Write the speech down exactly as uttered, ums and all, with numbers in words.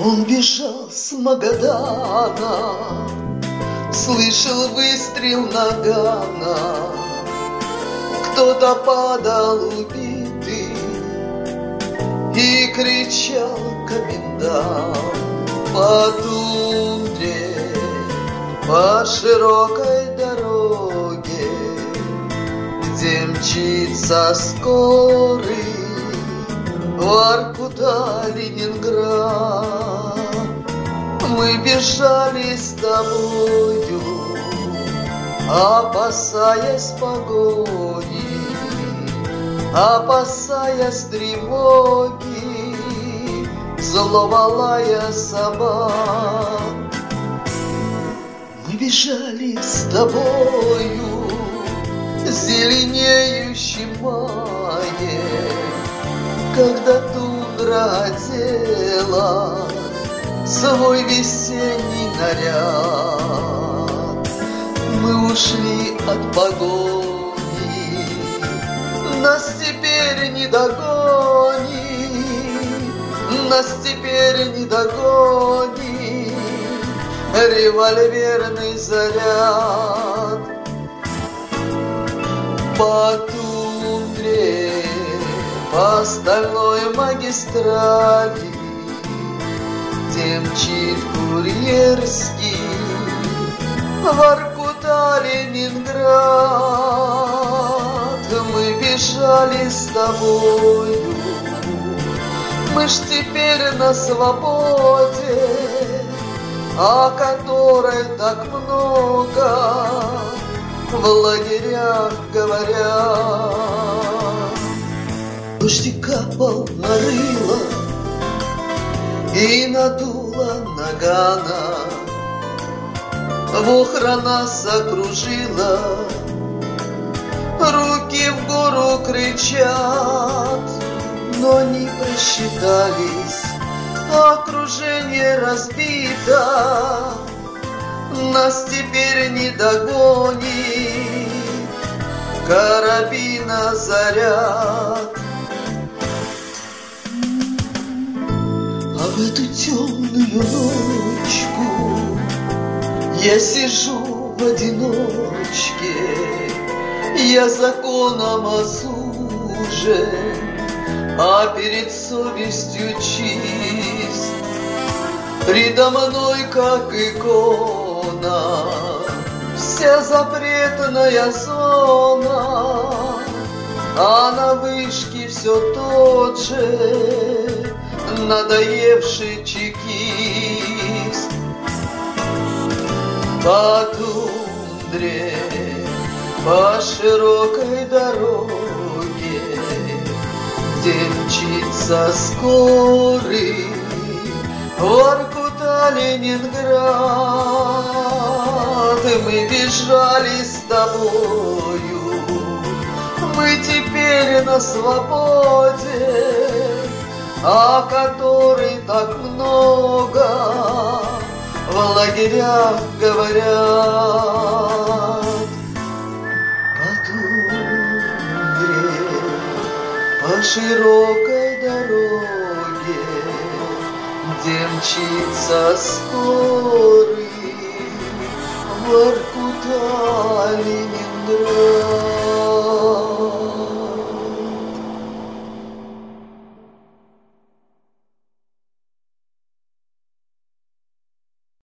Он бежал с Магадана, слышал выстрел нагана. Кто-то падал убитый и кричал комендант. По тундре, по широкой дороге, где мчится скорый Воркута, Ленинград. Мы бежали с тобою, опасаясь погони, опасаясь тревоги, злого лая собак. Мы бежали с тобою в зеленеющем мае, когда тундра одела свой весенний наряд. Мы ушли от погони, нас теперь не догони, нас теперь не догони револьверный заряд. По тундре, по стальной магистрали, где мчит курьерский Воркута, Ленинград. Мы бежали с тобою, мы ж теперь на свободе, о которой так много в лагерях говорят. Дождик капал на рыло и надуло нагана. Вохра нас окружила, руки в гору кричат, но не просчитались, окружение разбито, нас теперь не догонит карабина заряд. А в эту темную ночку я сижу в одиночке, я законом осужен, а перед совестью чист. Предо мной, как икона, вся запретная зона, а на вышке все тот же надоевший чекист. По тундре, по широкой дороге, где мчится скорый Воркута, Ленинград. Мы бежали с тобою, мы теперь на свободе, о которой так много в лагерях говорят. По тундре, по широкой дороге, где мчится скорый